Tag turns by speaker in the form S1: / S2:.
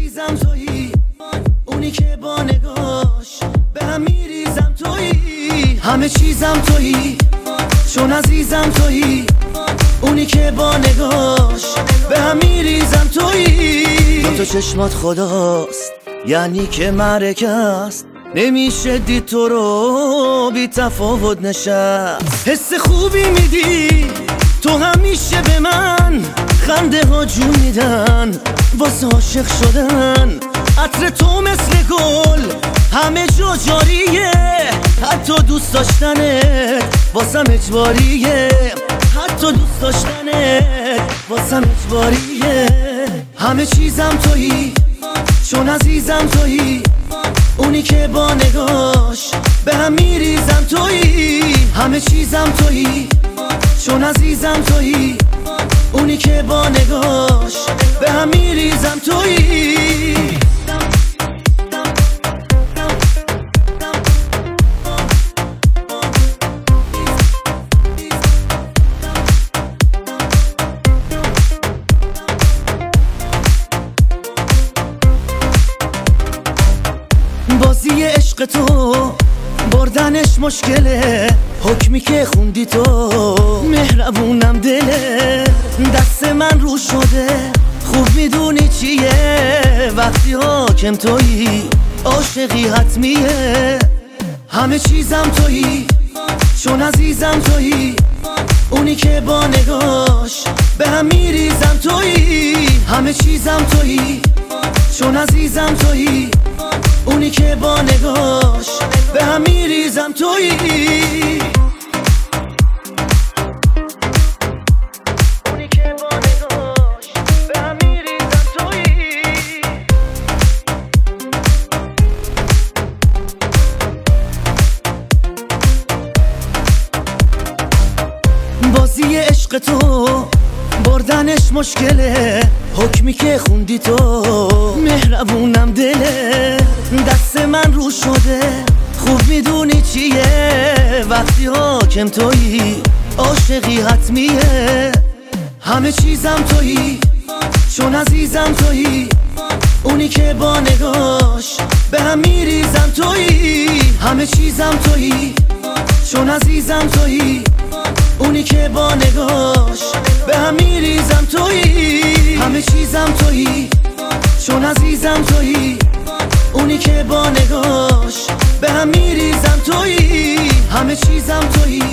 S1: چیزم تویی، اونی که با نگاش به هم میریزم تویی، همه چیزم تویی، چون عزیزم تویی، اونی که با نگاش به هم میریزم تویی. دو تا چشمات خداست، یعنی که معرکه است، نمیشه دید تو رو بی تفاوت نشست. حس خوبی میدی تو، همیشه به من خنده ها جون میدن واسه عاشق شدن. عطر تو مثل گل همه جا جاریه، حتی دوست داشتنت واسم اجباریه، حتی دوست داشتنت واسم اجباریه. همه چیزم تویی، چون عزیزم تویی، اونی که با نگاش به هم میریزم تویی، همه چیزم تویی، چون عزیزم تویی، اونی که با نگاش به هم میریزم تویی. بازی عشق تو بردنش مشکله، حکمی که خوندی تو مهربونم دله، دست من رو شده خوب میدونی چیه، وقتی حاکم تویی عاشقی حتمیه. همه چیزم تویی، چون عزیزم تویی، اونی که با نگاش به هم میریزم تویی، همه چیزم تویی، چون عزیزم تویی، اونی که با نگاش به هم میریزم تویی. اونی که با نگاش به هم میریزم تویی. بازی عشق تو بردنش مشکله، حکمی که خوندی تو مهربونم دله، دست من رو شده خوب میدونی چیه، وقتی حاکم تویی عاشقی حتمیه. همه چیزم تویی، چون عزیزم تویی، اونی که با نگاش به هم میریزم تویی، همه چیزم تویی، چون عزیزم تویی، اونی که با نگاش به هم میریزم تویی، همه چیزم تویی، چون عزیزم تویی، اونی که با نگاش به هم میریزم تویی، همه چیزم تویی،